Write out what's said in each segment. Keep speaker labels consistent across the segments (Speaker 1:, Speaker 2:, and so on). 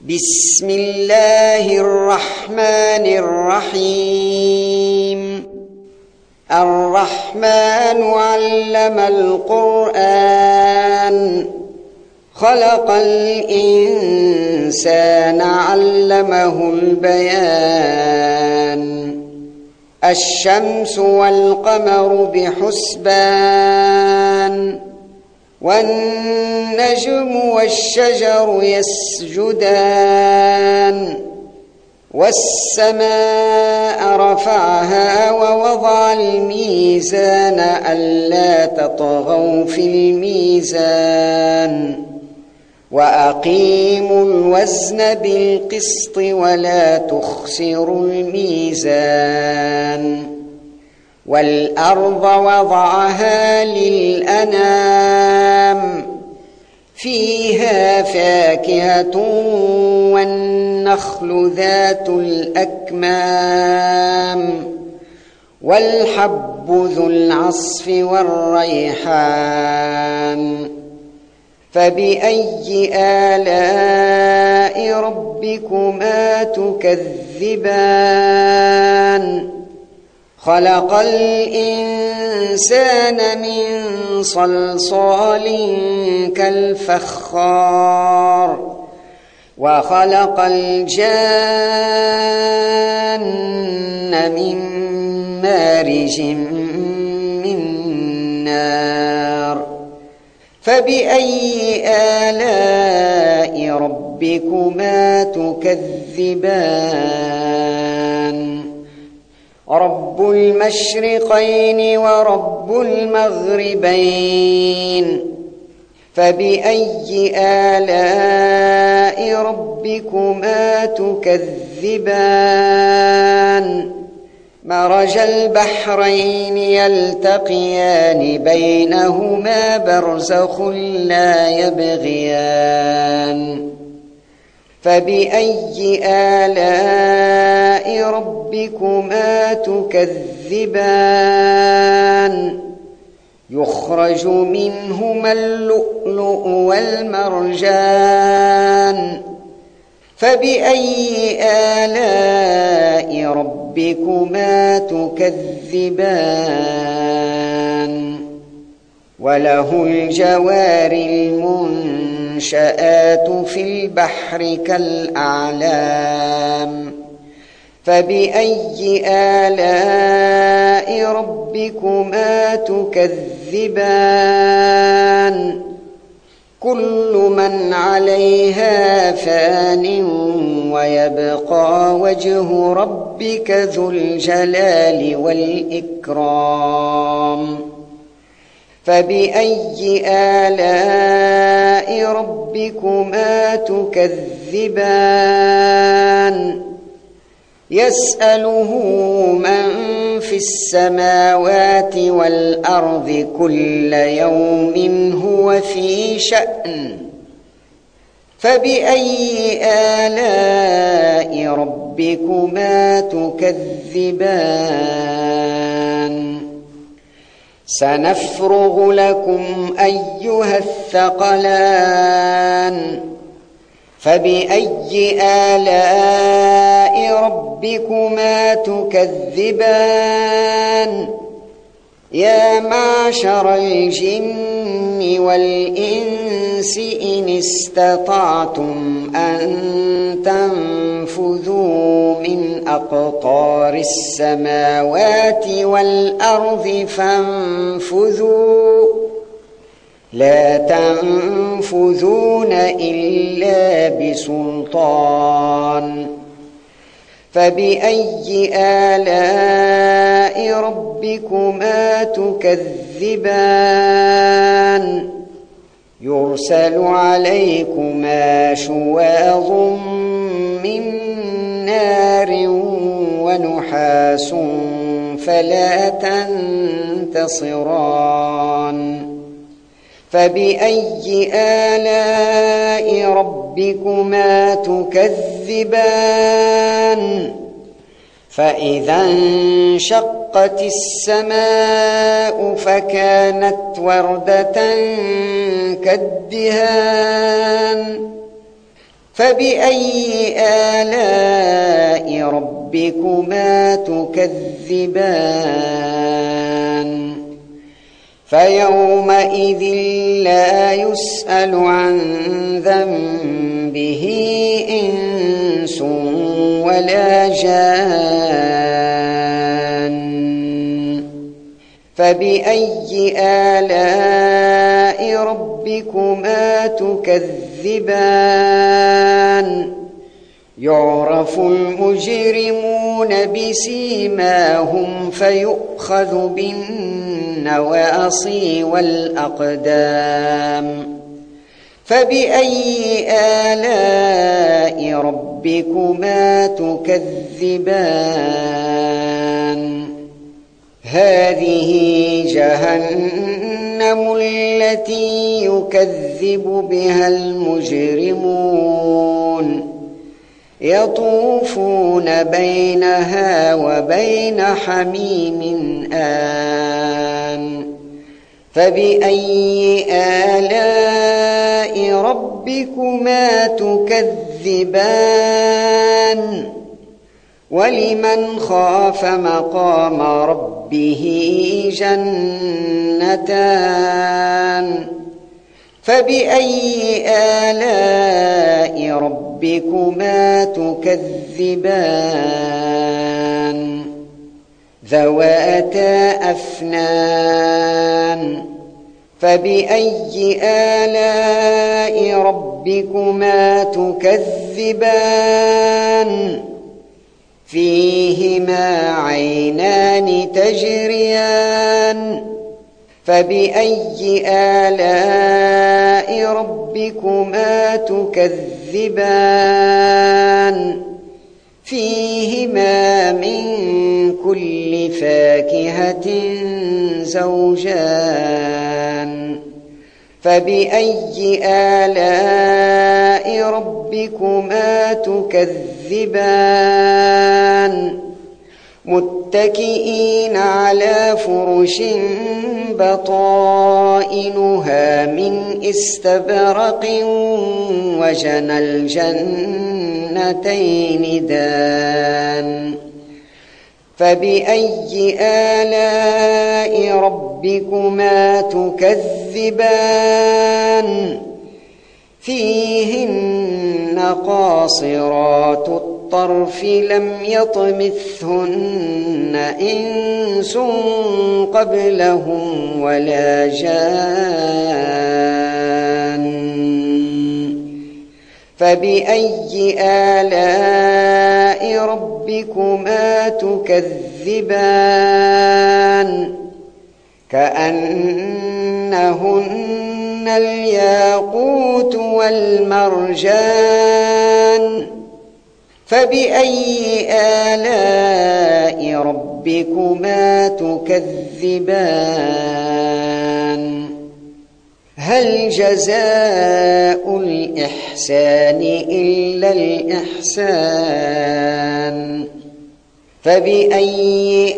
Speaker 1: بسم الله الرحمن الرحيم. الرحمن علم القرآن، خلق الإنسان علمه البيان. الشمس والقمر بحسبان، والنجم والشجر يسجدان. والسماء رفعها ووضع الميزان ألا تطغوا في الميزان، وأقيموا الوزن بالقسط ولا تخسروا الميزان. والأرض وضعها للأنام، فيها فاكهة والنخل ذات الأكمام، والحب ذو العصف والريحان. فبأي آلاء ربكما تكذبان؟ خلق الإنسان من صلصال كالفخار، وخلق الجان من مارج من نار. فبأي آلاء ربكما تكذبان؟ رب المشرقين ورب المغربين. فبأي آلاء ربكما تكذبان؟ مرج البحرين يلتقيان، بينهما برزخ لا يبغيان. فبأي آلاء ربكما تكذبان؟ يخرج منهما اللؤلؤ والمرجان. فبأي آلاء ربكما تكذبان؟ وله الجوار المنشآت في البحر كالأعلام. فبأي آلاء ربكما تكذبان؟ كل من عليها فان، ويبقى وجه ربك ذو الجلال والإكرام. فبأي آلاء ربكما تكذبان؟ يسأله من في السماوات والأرض كل يوم هو في شأن. فبأي آلاء ربكما تكذبان؟ سنفرغ لكم أيها الثقلان. فبأي آلاء ربكما تكذبان؟ يا معشر الجن والإنس إن استطعتم أن تنفذوا من أقطار السماوات والأرض فانفذوا، لا تنفذون إلا بسلطان. فبأي آلاء ربكما تكذبان؟ يرسل عليكما شواظ من نار ونحاس فلا تنتصران. فبأي آلاء ربكما تكذبان؟ فإذا انشقت السماء فكانت وردة كالدهان فبأي آلاء ربكما تكذبان فيومئذ لا يسأل عن ذنبه إنس ولا جان فبأي آلاء ربكما تكذبان يعرف المجرمون بسيماهم فيؤخذ بالنواصي والأقدام فبأي آلاء ربكما تكذبان هذه جهنم التي يكذب بها المجرمون يطوفون بينها وبين حميم آن فبأي آلاء ربكما تكذبان ولمن خاف مقام ربه جنتان فبأي آلاء ربكما تكذبان ذواتا أفنان فبأي آلاء ربكما تكذبان فيهما عينان تجريان فبأي آلاء ربكما تكذبان فيهما من كل فاكهة زوجان فبأي آلاء ربكما تكذبان متكئين على فرش بطائنها من استبرق وجنى الجنتين دان فبأي آلاء ربكما تكذبان فيهن قاصرات الطرف لم يطمثهن إنس قبلهم ولا جان فبأي آلاء ربكما تكذبان كأنهن الياقوت والمرجان فبأي آلاء ربكما تكذبان هل جزاء الإحسان إلا الإحسان فبأي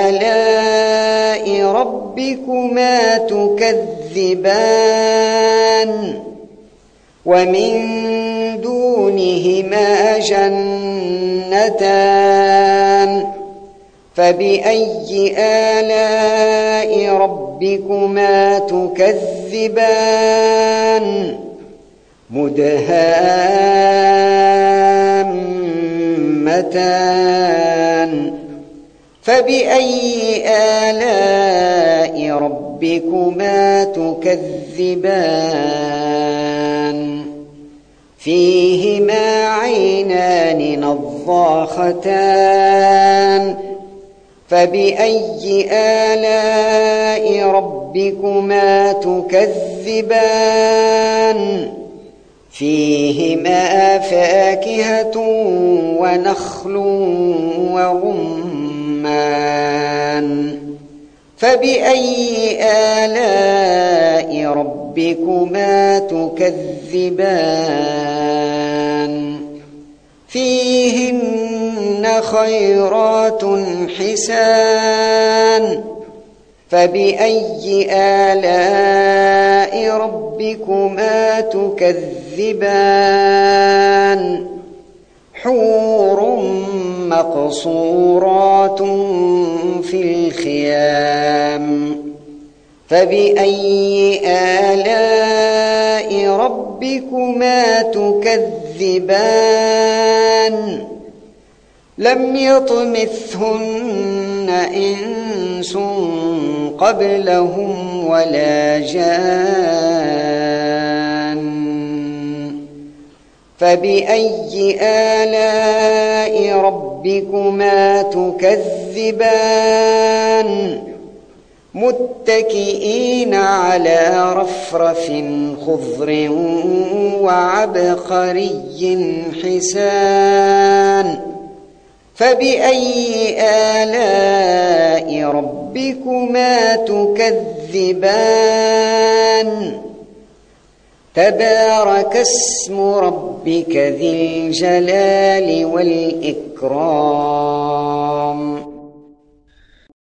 Speaker 1: آلاء ربكما تكذبان ومن دونهما جنتان فبأي آلاء ربكما تكذبان مدهامتان فبأي آلاء ربكما تكذبان فيهما عينان نضاختان فبأي آلاء ربكما تكذبان فيهما فاكهة ونخل ورمان فبأي آلاء ربكما تكذبان فيهن خيرات حسان فبأي آلاء ربكما تكذبان تكذبان حور مقصورات في الخيام فبأي آلاء ربكما تكذبان لم يطمثهن إنس قبلهم ولا جان فبأي آلاء ربكما تكذبان متكئين على رفرف خضر وعبقري حسان فبأي آلاء ربكما تكذبان تبارك اسم ربك ذي الجلال والإكرام